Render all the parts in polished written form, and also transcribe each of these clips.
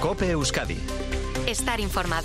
COPE Euskadi. Estar informado.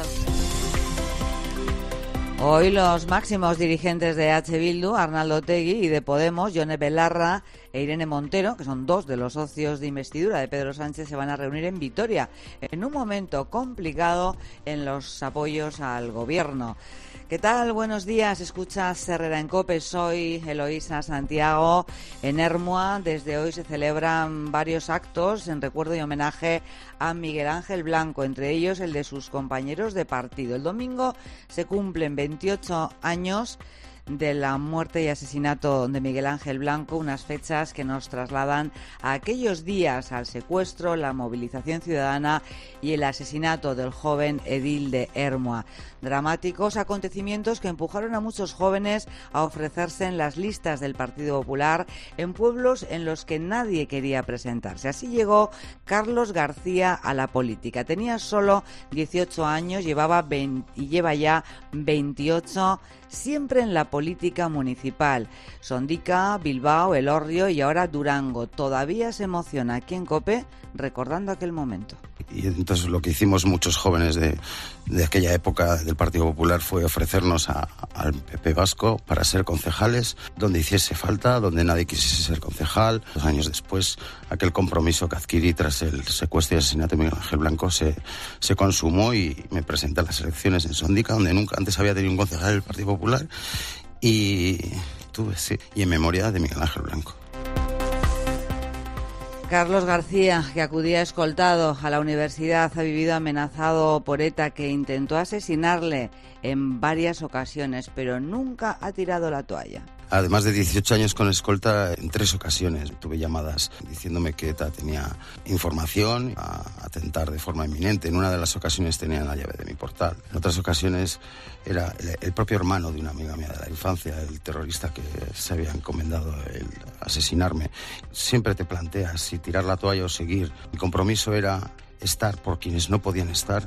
Hoy los máximos dirigentes de H. Bildu, Arnaldo Otegi, y de Podemos, Jone Belarra e Irene Montero, que son dos de los socios de investidura de Pedro Sánchez, se van a reunir en Vitoria en un momento complicado en los apoyos al gobierno. ¿Qué tal? Buenos días. Escuchas Herrera en COPE. Soy Eloísa Santiago. En Ermua, desde hoy se celebran varios actos en recuerdo y homenaje a Miguel Ángel Blanco, entre ellos el de sus compañeros de partido. El domingo se cumplen 28 años de la muerte y asesinato de Miguel Ángel Blanco, unas fechas que nos trasladan a aquellos días, al secuestro, la movilización ciudadana y el asesinato del joven edil de Ermua. Dramáticos acontecimientos que empujaron a muchos jóvenes a ofrecerse en las listas del Partido Popular en pueblos en los que nadie quería presentarse. Así llegó Carlos García a la política. Tenía solo 18 años, lleva ya 28, siempre en la política municipal. Sondica, Bilbao, Elorrio y ahora Durango. Todavía se emociona aquí en COPE recordando aquel momento. Y entonces lo que hicimos muchos jóvenes de aquella época del Partido Popular fue ofrecernos al PP vasco para ser concejales donde hiciese falta, donde nadie quisiese ser concejal. 2 años después, aquel compromiso que adquirí tras el secuestro y asesinato de Miguel Ángel Blanco se consumó y me presenté a las elecciones en Sondica, donde nunca antes había tenido un concejal del Partido Popular, y en memoria de Miguel Ángel Blanco. Carlos García, que acudía escoltado a la universidad, ha vivido amenazado por ETA, que intentó asesinarle en varias ocasiones, pero nunca ha tirado la toalla. Además de 18 años con escolta, en 3 ocasiones tuve llamadas diciéndome que ETA tenía información a atentar de forma inminente. En una de las ocasiones tenía la llave de mi portal. En otras ocasiones era el propio hermano de una amiga mía de la infancia, el terrorista que se había encomendado el asesinarme. Siempre te planteas si tirar la toalla o seguir. Mi compromiso era estar por quienes no podían estar.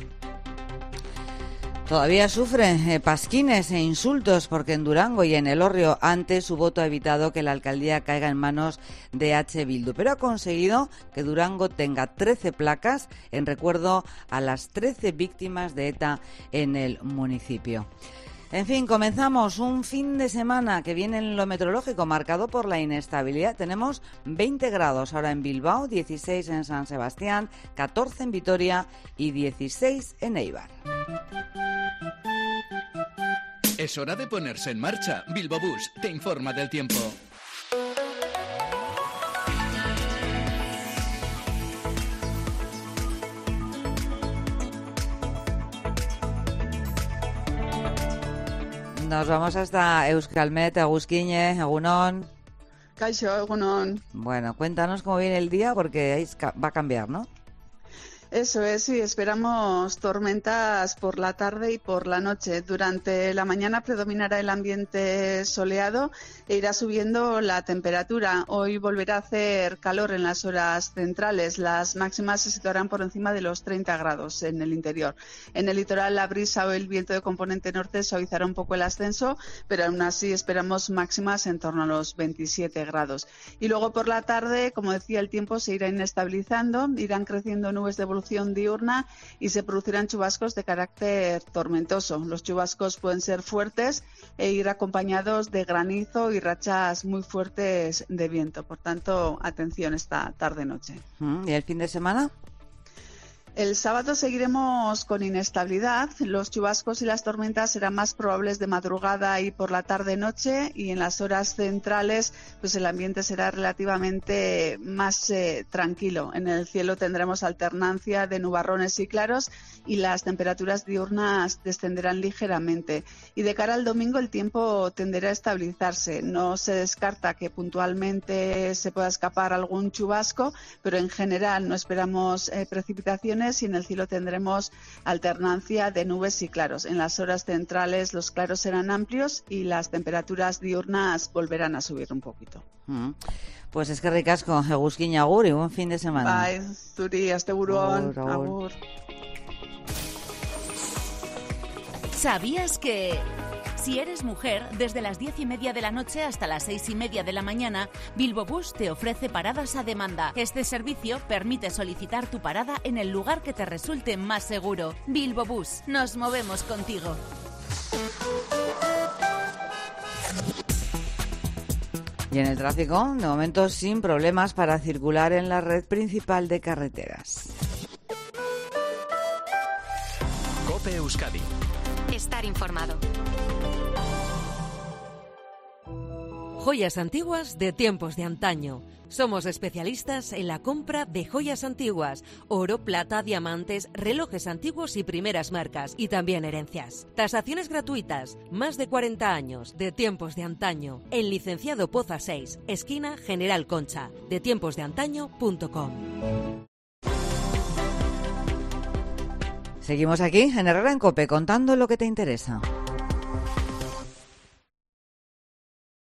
Todavía sufre pasquines e insultos porque en Durango y en Elorrio antes su voto ha evitado que la alcaldía caiga en manos de H. Bildu, pero ha conseguido que Durango tenga 13 placas en recuerdo a las 13 víctimas de ETA en el municipio. En fin, comenzamos un fin de semana que viene en lo meteorológico marcado por la inestabilidad. Tenemos 20 grados ahora en Bilbao, 16 en San Sebastián, 14 en Vitoria y 16 en Eibar. Es hora de ponerse en marcha. Bilbao Bus te informa del tiempo. Nos vamos hasta Euskalmet, Agusquiñe, Egunon. Kaixo, Egunon. Bueno, cuéntanos cómo viene el día, porque va a cambiar, ¿no? Eso es, sí, esperamos tormentas por la tarde y por la noche. Durante la mañana predominará el ambiente soleado e irá subiendo la temperatura. Hoy volverá a hacer calor en las horas centrales. Las máximas se situarán por encima de los 30 grados en el interior. En el litoral, la brisa o el viento de componente norte suavizará un poco el ascenso, pero aún así esperamos máximas en torno a los 27 grados. Y luego por la tarde, como decía, el tiempo se irá inestabilizando, irán creciendo nubes de evolución diurna y se producirán chubascos de carácter tormentoso. Los chubascos pueden ser fuertes e ir acompañados de granizo y rachas muy fuertes de viento. Por tanto, atención esta tarde-noche. ¿Y el fin de semana? El sábado seguiremos con inestabilidad. Los chubascos y las tormentas serán más probables de madrugada y por la tarde-noche, y en las horas centrales pues el ambiente será relativamente más tranquilo. En el cielo tendremos alternancia de nubarrones y claros y las temperaturas diurnas descenderán ligeramente. Y de cara al domingo el tiempo tenderá a estabilizarse. No se descarta que puntualmente se pueda escapar algún chubasco, pero en general no esperamos precipitaciones y en el cielo tendremos alternancia de nubes y claros. En las horas centrales los claros serán amplios y las temperaturas diurnas volverán a subir un poquito. Pues es que ricasco, Egusquiñe, agur y buen fin de semana. Bai, zuri, asteburuan, agur. ¿Sabías que...? Si eres mujer, desde las 10:30 de la noche hasta las 6:30 de la mañana, Bilbo Bus te ofrece paradas a demanda. Este servicio permite solicitar tu parada en el lugar que te resulte más seguro. Bilbo Bus, nos movemos contigo. Y en el tráfico, de momento sin problemas para circular en la red principal de carreteras. COPE Euskadi. Estar informado. Joyas antiguas de tiempos de antaño. Somos especialistas en la compra de joyas antiguas, oro, plata, diamantes, relojes antiguos y primeras marcas, y también herencias. Tasaciones gratuitas, más de 40 años, de tiempos de antaño. En Licenciado Poza 6, esquina General Concha, detiemposdeantaño.com. Seguimos aquí en Herrera en COPE, contando lo que te interesa.